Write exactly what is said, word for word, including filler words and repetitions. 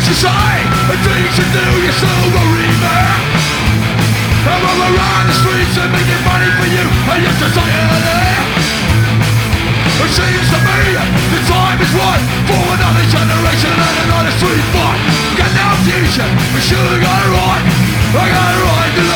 you say, the things you do, you're still worrying me. I roll around the streets and making money for you and your society. It seems to me the time is right for another generation and another street fight. Got no future, we should've got it right. I got it right.